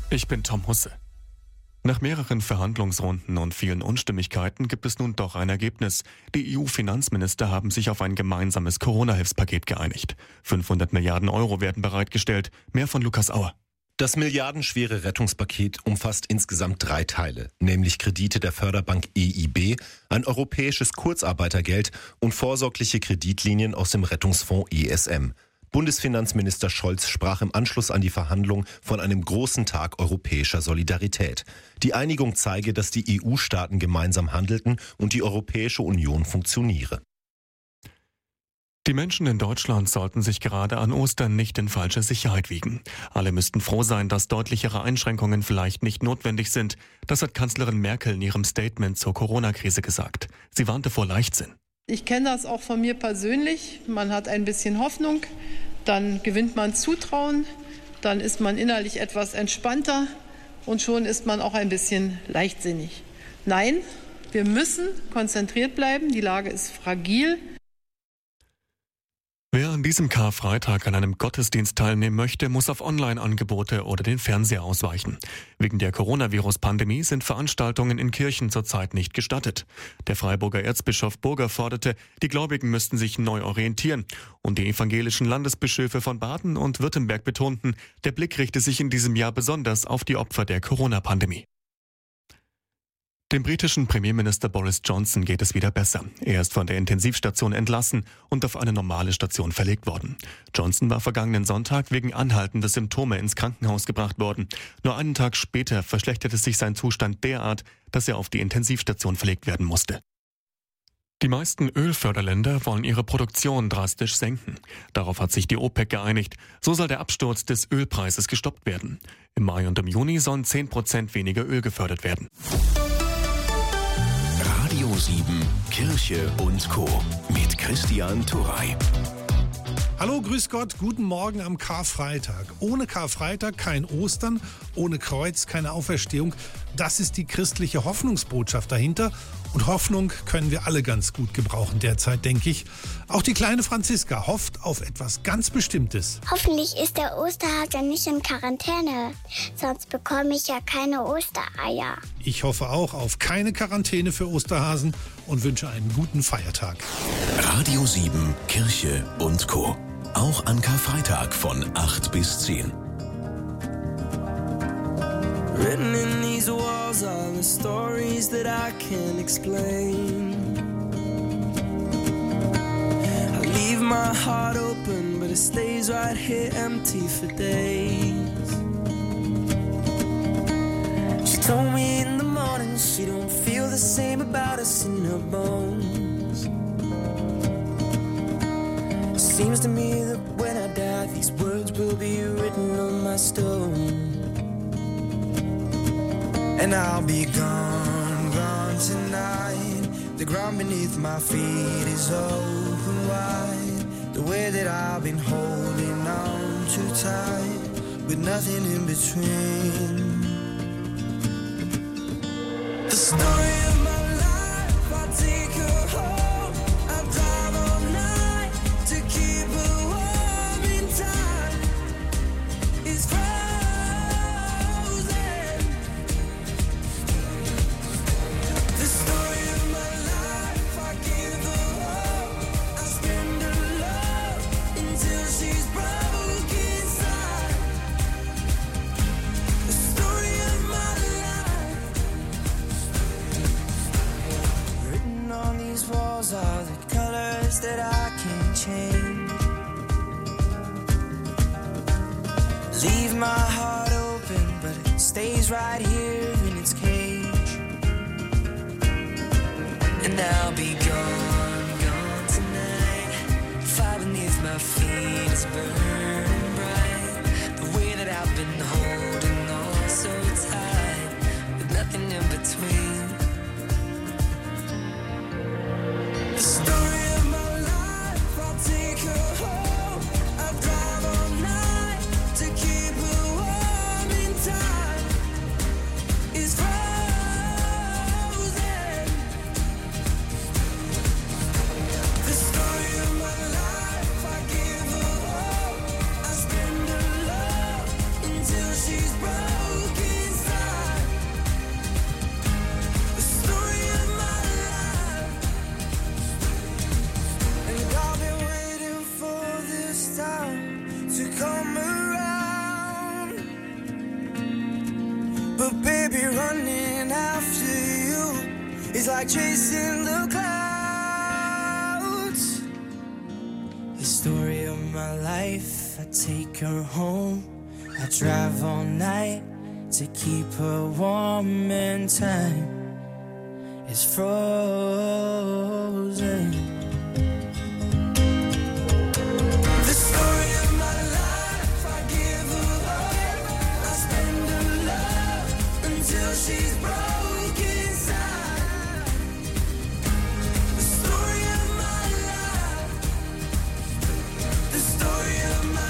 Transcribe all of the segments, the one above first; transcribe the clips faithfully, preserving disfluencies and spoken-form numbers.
Ich bin Tom Husse. Nach mehreren Verhandlungsrunden und vielen Unstimmigkeiten gibt es nun doch ein Ergebnis. Die E U-Finanzminister haben sich auf ein gemeinsames Corona-Hilfspaket geeinigt. fünfhundert Milliarden Euro werden bereitgestellt. Mehr von Lukas Auer. Das milliardenschwere Rettungspaket umfasst insgesamt drei Teile, nämlich Kredite der Förderbank E I B, ein europäisches Kurzarbeitergeld und vorsorgliche Kreditlinien aus dem Rettungsfonds E S M. Bundesfinanzminister Scholz sprach im Anschluss an die Verhandlung von einem großen Tag europäischer Solidarität. Die Einigung zeige, dass die E U-Staaten gemeinsam handelten und die Europäische Union funktioniere. Die Menschen in Deutschland sollten sich gerade an Ostern nicht in falsche Sicherheit wiegen. Alle müssten froh sein, dass deutlichere Einschränkungen vielleicht nicht notwendig sind. Das hat Kanzlerin Merkel in ihrem Statement zur Corona-Krise gesagt. Sie warnte vor Leichtsinn. Ich kenne das auch von mir persönlich. Man hat ein bisschen Hoffnung, dann gewinnt man Zutrauen, dann ist man innerlich etwas entspannter und schon ist man auch ein bisschen leichtsinnig. Nein, wir müssen konzentriert bleiben. Die Lage ist fragil. Wer an diesem Karfreitag an einem Gottesdienst teilnehmen möchte, muss auf Online-Angebote oder den Fernseher ausweichen. Wegen der Coronavirus-Pandemie sind Veranstaltungen in Kirchen zurzeit nicht gestattet. Der Freiburger Erzbischof Burger forderte, die Gläubigen müssten sich neu orientieren. Und die evangelischen Landesbischöfe von Baden und Württemberg betonten, der Blick richte sich in diesem Jahr besonders auf die Opfer der Corona-Pandemie. Dem britischen Premierminister Boris Johnson geht es wieder besser. Er ist von der Intensivstation entlassen und auf eine normale Station verlegt worden. Johnson war vergangenen Sonntag wegen anhaltender Symptome ins Krankenhaus gebracht worden. Nur einen Tag später verschlechterte sich sein Zustand derart, dass er auf die Intensivstation verlegt werden musste. Die meisten Ölförderländer wollen ihre Produktion drastisch senken. Darauf hat sich die OPEC geeinigt. So soll der Absturz des Ölpreises gestoppt werden. Im Mai und im Juni sollen zehn Prozent weniger Öl gefördert werden. Radio sieben, Kirche und Co. mit Christian Turrey. Hallo, grüß Gott, guten Morgen am Karfreitag. Ohne Karfreitag kein Ostern, ohne Kreuz keine Auferstehung. Das ist die christliche Hoffnungsbotschaft dahinter. Und Hoffnung können wir alle ganz gut gebrauchen derzeit, denke ich. Auch die kleine Franziska hofft auf etwas ganz Bestimmtes. Hoffentlich ist der Osterhase nicht in Quarantäne, sonst bekomme ich ja keine Ostereier. Ich hoffe auch auf keine Quarantäne für Osterhasen und wünsche einen guten Feiertag. Radio sieben, Kirche und Co. Auch an Karfreitag von acht bis zehn. Written in these walls are the stories that I can't explain. I leave my heart open, but it stays right here empty for days. She told me in the morning she don't feel the same about us in her bones. It seems to me that when I die, these words will be written on my stone. And I'll be gone, gone tonight. The ground beneath my feet is open wide. The way that I've been holding on too tight, with nothing in between. The story of my life, I take her home. I drive all night to keep her warm in time. It's frozen. The story of my life, I give her hope. I spend her love until she's broke inside. The story of my life. Written on these walls are the colors that I can't change. Leave my heart open, but it stays right here in its cage. And I'll be gone, gone tonight. Fire beneath my feet is burning bright. The way that I've been holding on so tight, with nothing in between. The story of my life, I'll take her home. I drive all night to keep her warm in time. It's frozen. The story of my life, I give her hope. But baby, running after you is like chasing the clouds. The story of my life, I take her home, I drive all night to keep her warm, and time is frozen. The story of my life, I give her up, I spend her love until she's broken inside. The story of my life, the story of my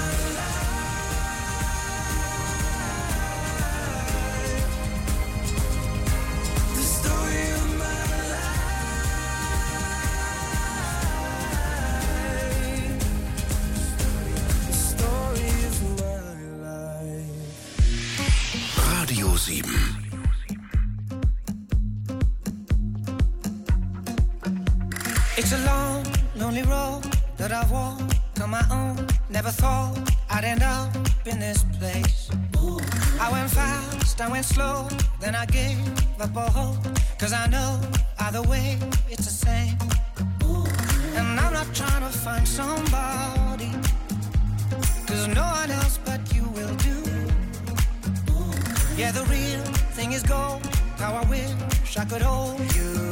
Radio sieben. It's a long, lonely road that I've walked on my own. Never thought I'd end up in this place. I went fast, I went slow, then I gave up all hope. Cause I know either way it's the same. And I'm not trying to find somebody, cause no one else but you will do. Yeah, the real thing is gold, how I wish I could hold you.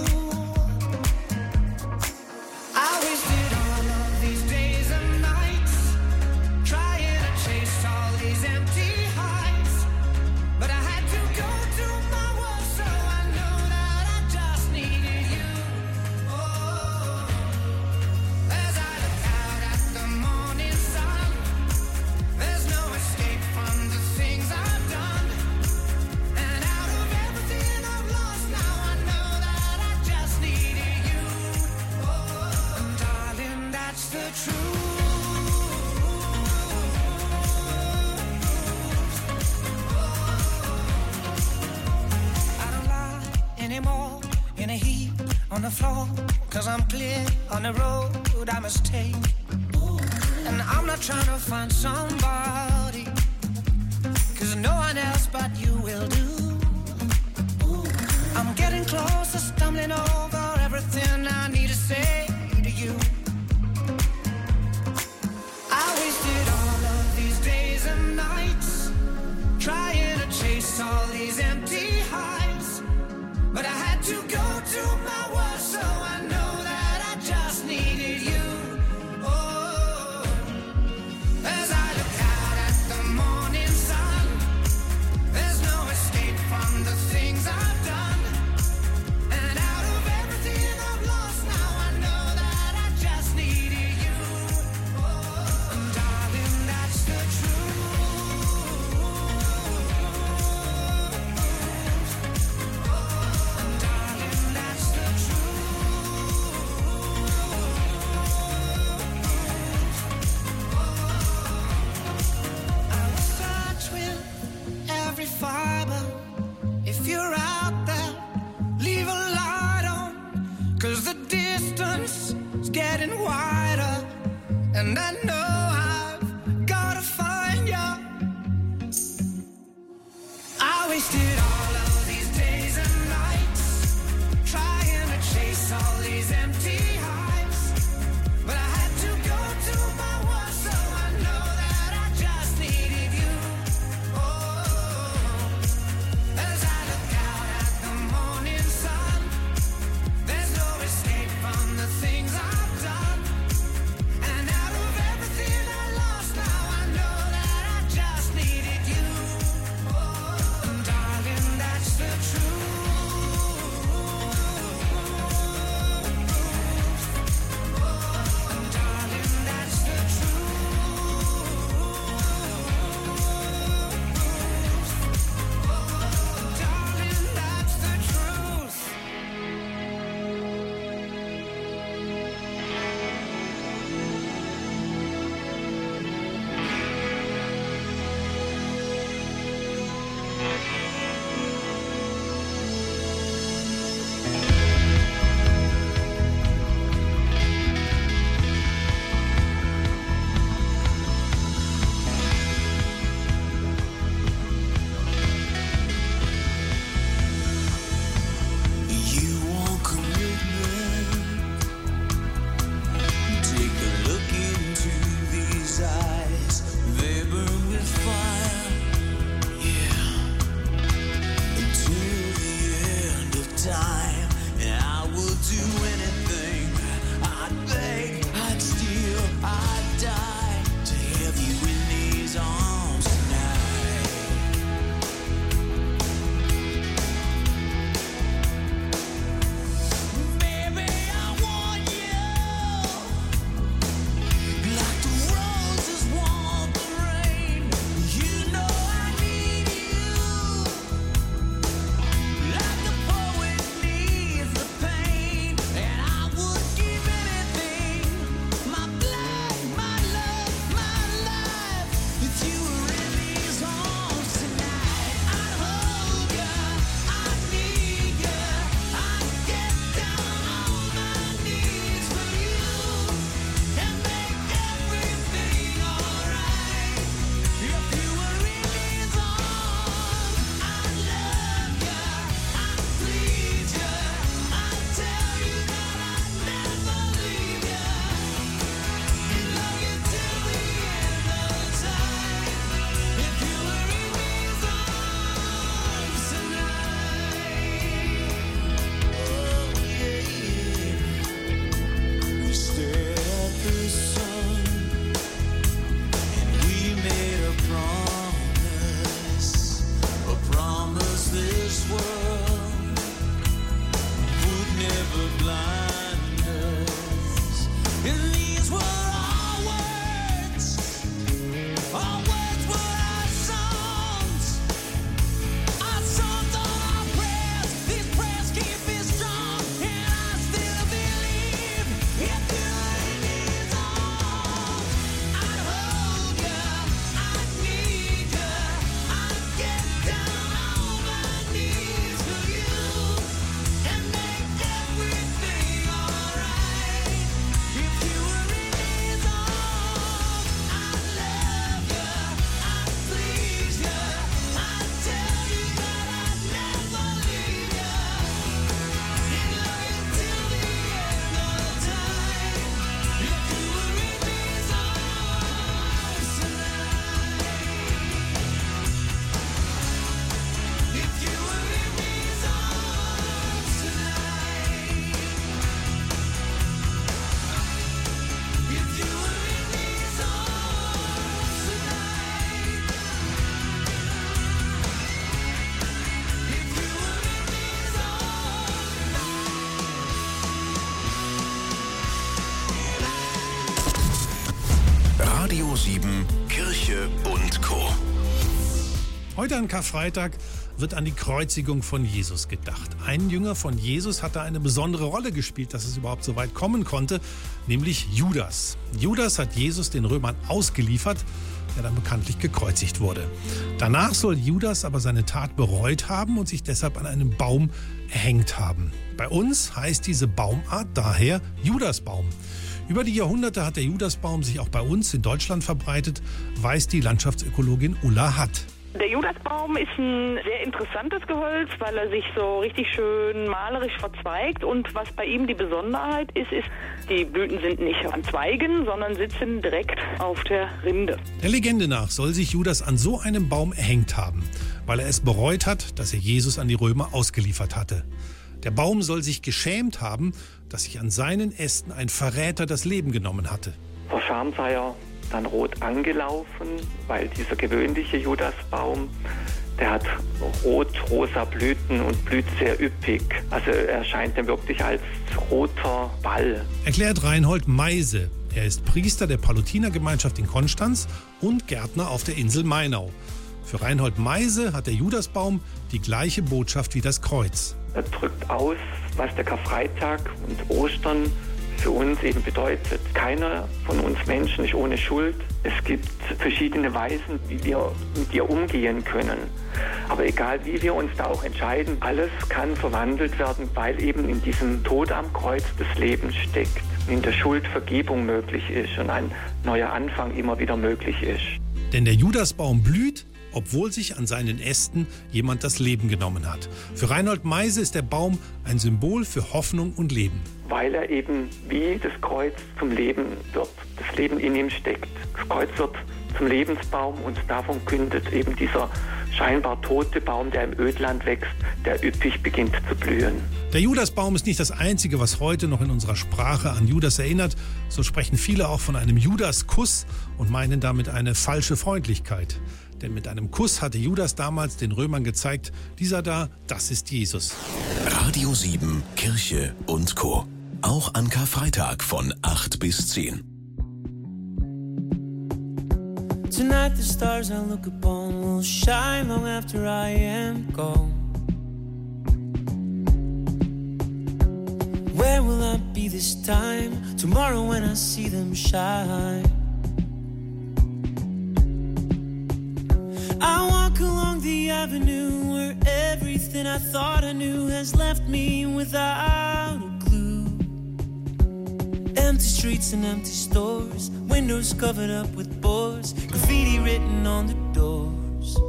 I wasted all of these days and nights trying to chase all these empty highs, but I had to go to my wall, so I know that I just needed you. Oh, as I look out at the morning sun, there's no escape from the things I've done. And out of everything I've lost, now I know that I just needed you. Oh, darling, that's the truth. I don't lie anymore in a heap on the floor, cause I'm clear on the road I must take. And I'm not trying to find somebody, cause no one else but you will do. I'm getting closer, stumbling over everything I need to say to you. I wasted all of these days and nights trying to chase all these empty highs, but I had to go to my wall, so I know that I just needed you. Oh, as I look out at the morning sun, there's no escape from the things I've done. And out of everything I've lost, now I know that I just needed you. Oh, darling, that's the truth. Oh, darling, that's the truth. I will search with every fiber. If you're out there, leave a light on, cause the distance is getting wider, and I know I've gotta find you. I wasted all of these days and nights trying to chase all these empty highs, but I had to go to my wall, so I know that I just needed you. Oh, as I look out at the morning sun, there's no escape from the things I've done. And out of everything I lost, now I know that I just needed you. Oh, darling, sieben Kirche und Co. Heute an Karfreitag wird an die Kreuzigung von Jesus gedacht. Ein Jünger von Jesus hat da eine besondere Rolle gespielt, dass es überhaupt so weit kommen konnte, nämlich Judas. Judas hat Jesus den Römern ausgeliefert, der dann bekanntlich gekreuzigt wurde. Danach soll Judas aber seine Tat bereut haben und sich deshalb an einem Baum erhängt haben. Bei uns heißt diese Baumart daher Judasbaum. Über die Jahrhunderte hat der Judasbaum sich auch bei uns in Deutschland verbreitet, weiß die Landschaftsökologin Ulla Hatt. Der Judasbaum ist ein sehr interessantes Gehölz, weil er sich so richtig schön malerisch verzweigt. Und was bei ihm die Besonderheit ist, ist, die Blüten sind nicht an Zweigen, sondern sitzen direkt auf der Rinde. Der Legende nach soll sich Judas an so einem Baum erhängt haben, weil er es bereut hat, dass er Jesus an die Römer ausgeliefert hatte. Der Baum soll sich geschämt haben, dass sich an seinen Ästen ein Verräter das Leben genommen hatte. Vor Scham sei er dann rot angelaufen, weil dieser gewöhnliche Judasbaum, der hat rot-rosa Blüten und blüht sehr üppig. Also er scheint dann wirklich als roter Ball. Erklärt Reinhold Meise. Er ist Priester der Palutinergemeinschaft in Konstanz und Gärtner auf der Insel Mainau. Für Reinhold Meise hat der Judasbaum die gleiche Botschaft wie das Kreuz. Er drückt aus, was der Karfreitag und Ostern für uns eben bedeutet. Keiner von uns Menschen ist ohne Schuld. Es gibt verschiedene Weisen, wie wir mit ihr umgehen können. Aber egal, wie wir uns da auch entscheiden, alles kann verwandelt werden, weil eben in diesem Tod am Kreuz das Leben steckt. In der Schuld Vergebung möglich ist und ein neuer Anfang immer wieder möglich ist. Denn der Judasbaum blüht, obwohl sich an seinen Ästen jemand das Leben genommen hat. Für Reinhold Meise ist der Baum ein Symbol für Hoffnung und Leben. Weil er eben wie das Kreuz zum Leben wird, das Leben in ihm steckt. Das Kreuz wird zum Lebensbaum und davon kündet eben dieser scheinbar tote Baum, der im Ödland wächst, der üppig beginnt zu blühen. Der Judasbaum ist nicht das Einzige, was heute noch in unserer Sprache an Judas erinnert. So sprechen viele auch von einem Judaskuss und meinen damit eine falsche Freundlichkeit. Denn mit einem Kuss hatte Judas damals den Römern gezeigt, dieser da, das ist Jesus. Radio sieben Kirche und Co. Auch an Karfreitag von acht bis zehn. Tonight the stars I look upon will shine long after I am gone. Where will I be this time? Tomorrow when I see them shine. I walk along the avenue where everything I thought I knew has left me without a clue. Empty streets and empty stores, windows covered up with boards, graffiti written on the doors.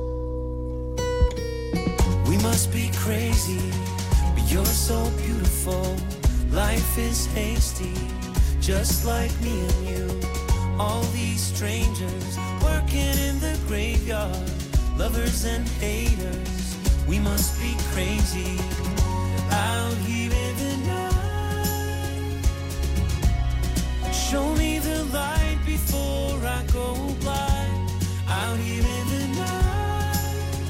We must be crazy, but you're so beautiful. Life is hasty, just like me and you. All these strangers working in the graveyard, lovers and haters, we must be crazy out here in the night. Show me the light before I go blind. Out here in the night.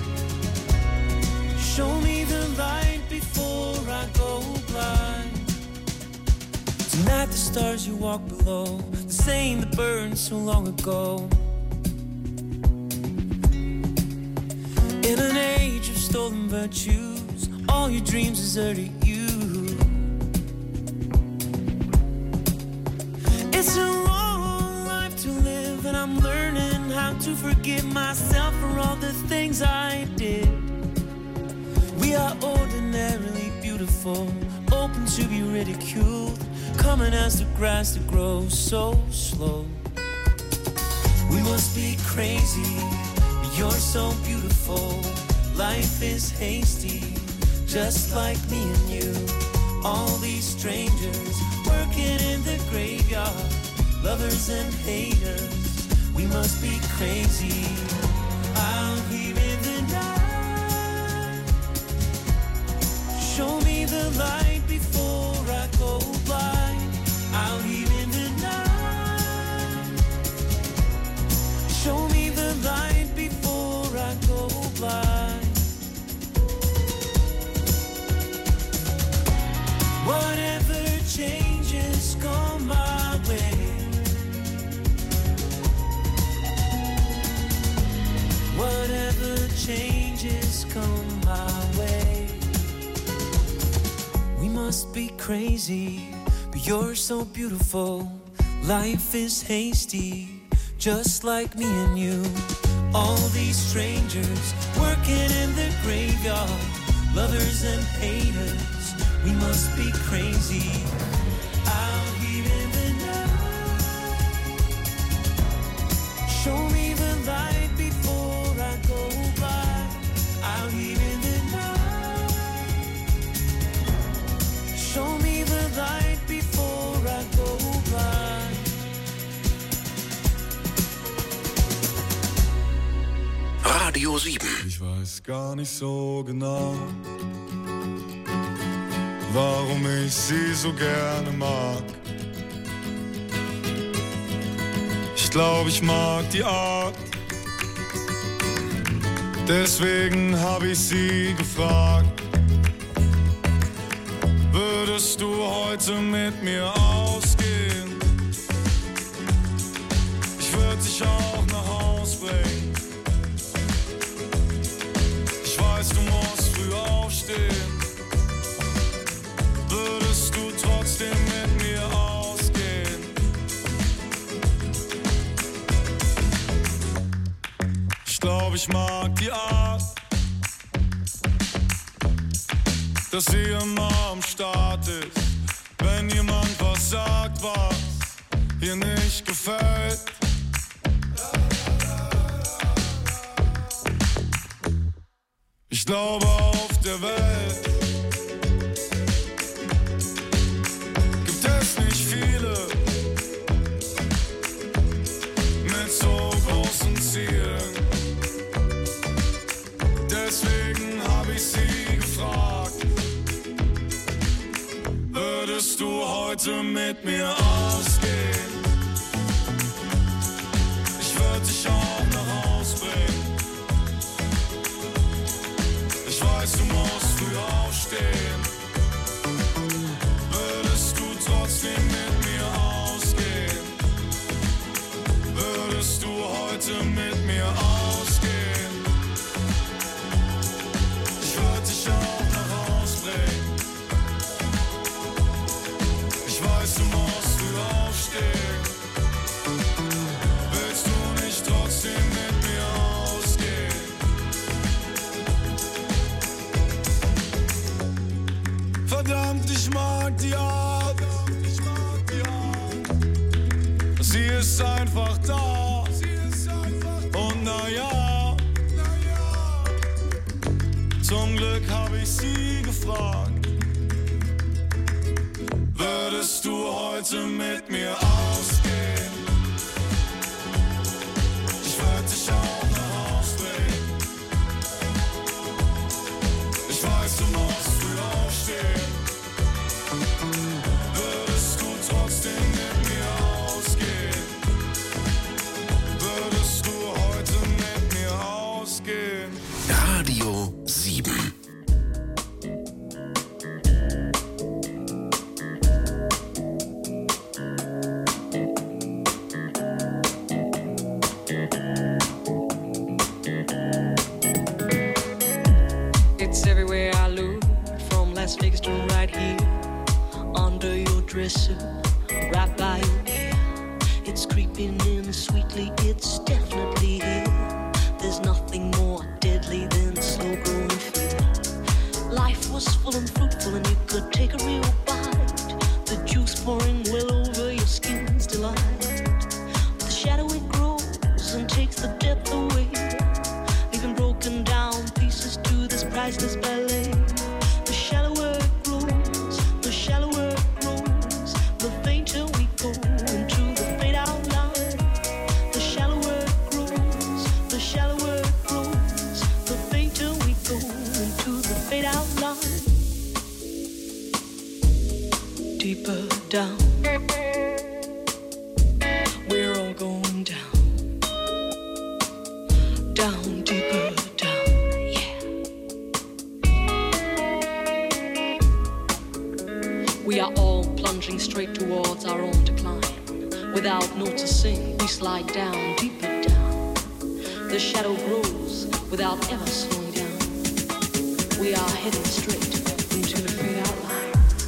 Show me the light before I go blind. Tonight the stars you walk below, the same that burned so long ago. In an age of stolen virtues, all your dreams deserted you. It's a long life to live, and I'm learning how to forgive myself for all the things I did. We are ordinarily beautiful, open to be ridiculed, coming as the grass that grows so slow. We must be crazy, but you're so beautiful. Life is hasty, just like me and you. All these strangers working in the graveyard, lovers and haters, we must be crazy. Out here in the night, show me the light before I go blind. Out here in the night, show me the light before I go blind. Whatever changes come my way, changes come my way. We must be crazy, but you're so beautiful. Life is hasty, just like me and you. All these strangers working in the graveyard, lovers and haters, we must be crazy. Out here in the night, show me the light before I go by. Out here in the night, show me the light before I go by. Radio sieben. Ich weiß gar nicht so genau, warum ich sie so gerne mag. Ich glaube, ich mag die Art, deswegen habe ich sie gefragt. Würdest du heute mit mir ausgehen? Ich würde dich auch nach Haus bringen. Ich weiß, du musst früh aufstehen. Würdest du trotzdem mit mir ausgehen? Ich glaube, ich mag die Art, dass sie immer am Start ist, wenn jemand was sagt, was ihr nicht gefällt. Ich glaube, auf der Welt gibt es nicht viele mit so großen Zielen. Deswegen habe ich sie gefragt, würdest du heute mit mir ausgehen? Ich würde dich auch nach Haus bringen. Ich weiß, du musst früh aufstehen. Würdest du trotzdem mit mir ausgehen? Würdest du heute mit mir ausgehen? Ich würde dich auch nach Haus bringen. Ich weiß, du musst früh aufstehen. Willst du nicht trotzdem mit mir ausgehen? Verdammt, ich mag die Art, sie ist einfach da. Und naja, zum Glück habe ich sie gefragt, würdest du heute mit mir ausgehen? Ich würde dich auch nach Haus bringen. Ich weiß, du musst früh aufstehen. Würdest du trotzdem mit mir ausgehen? Würdest du heute mit mir ausgehen? Radio sieben. It's everywhere I look, from Las Vegas to right here, under your dresser, right by your ear. It's creeping in sweetly, it's definitely here. There's nothing more deadly than slow growing fear. Life was full and fruitful and you could take a real bite. The juice pouring well over your skin's delight. The shadow it grows and takes the depth away, leaving broken down pieces to this priceless ballet. The shallower it grows, the shallower it grows, the fainter we go into the fade out line. The shallower it grows, the shallower it grows, the fainter we go into the fade out line. Deeper down, we're all going down, down, deeper down, yeah. We are all plunging straight towards our own decline. Without noticing, we slide down, deeper down. The shadow grows, without ever slowing down. We are headed straight into the fade out line.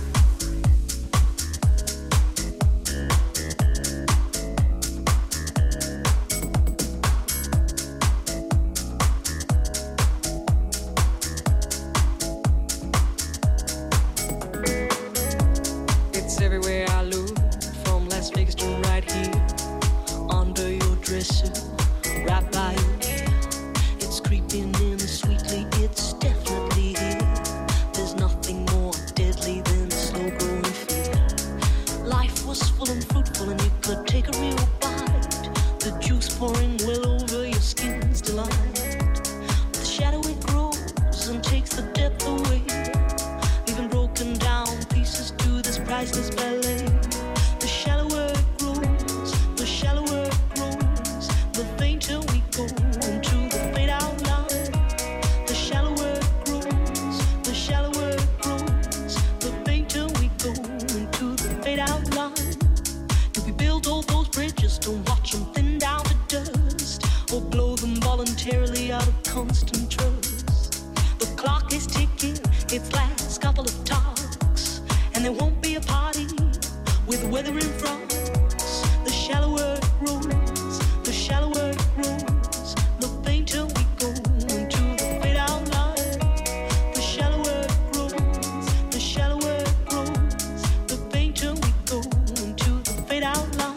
It's everywhere I look, from Las Vegas to right here, under your dresser, right by your ear. It's creeping in sweetly, it's definitely here. There's nothing more deadly than slow growing fear. Life was full and fruitful and you could take a real bite. The juice pouring well over your skin's delight. The shadow it grows and takes the depth away, leaving broken down pieces to this priceless ballet. The shallower it grows, the shallower it grows, the fainter we go into the fade out line. The shallower it grows, the shallower it grows, the fainter we go into the fade out line. Do we build all those bridges to watch them thin down to dust, or blow them voluntarily out of constant trust? The clock is ticking, its last couple of talks, and there won't be a party with weather in front. The shallower it grows, the shallower it grows, the fainter we go into the fade out line. The shallower it grows, the shallower it grows, the fainter we go into the fade out line.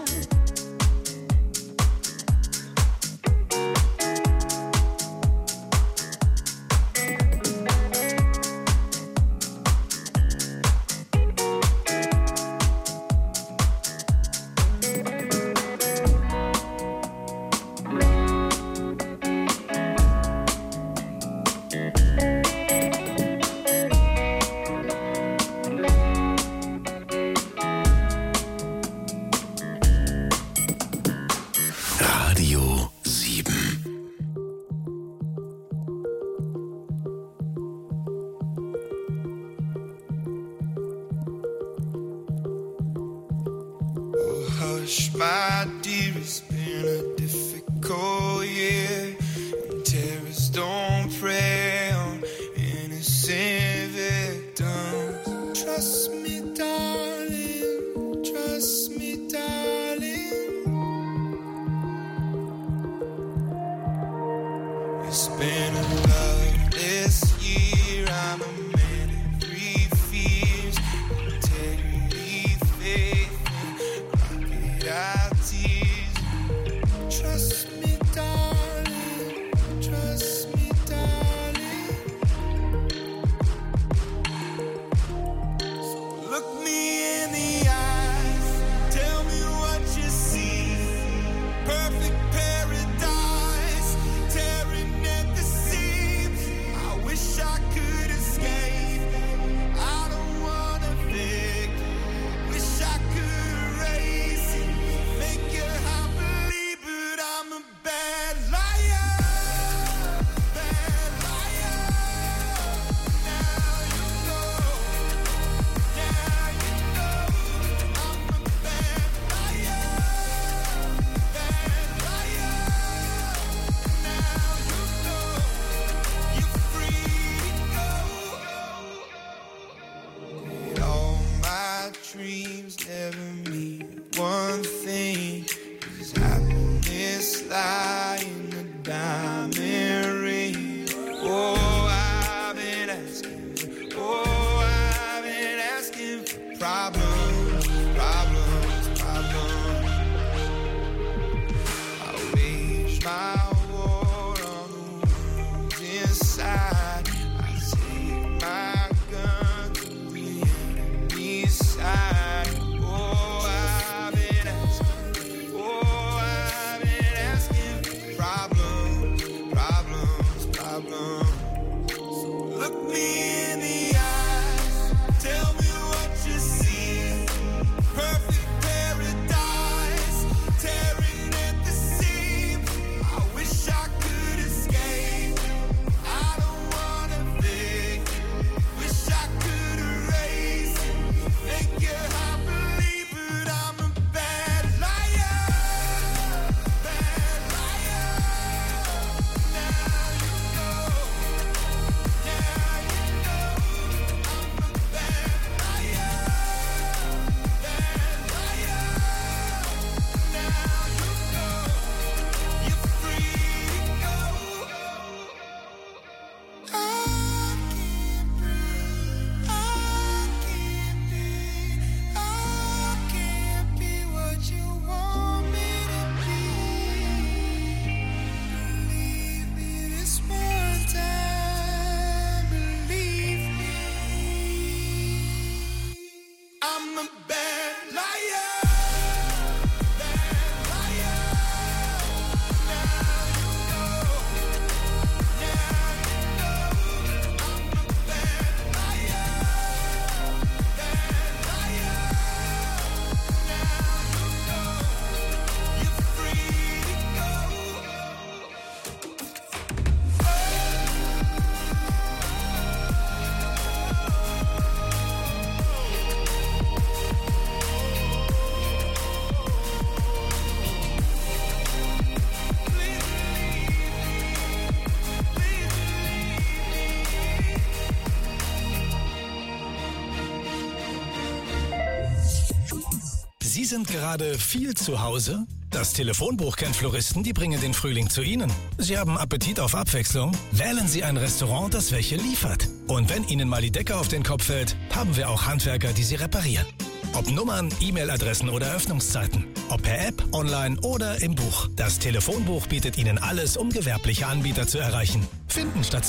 Radio sieben. Oh, hush, my dear, it's been a difficult year. And terrorists don't prey on innocent victims. Trust me, darling, trust me, darling. It's been a loveless year. I'm a man of three fears: integrity, faith, and crocodile tears. Trust me, darling, trust me, darling. So look me in the eyes, tell me what you see. Perfect paradise, tearing at the sea. sind gerade viel zu Hause? Das Telefonbuch kennt Floristen, die bringen den Frühling zu Ihnen. Sie haben Appetit auf Abwechslung? Wählen Sie ein Restaurant, das welche liefert. Und wenn Ihnen mal die Decke auf den Kopf fällt, haben wir auch Handwerker, die sie reparieren. Ob Nummern, E-Mail-Adressen oder Öffnungszeiten. Ob per App, online oder im Buch. Das Telefonbuch bietet Ihnen alles, um gewerbliche Anbieter zu erreichen. Finden statt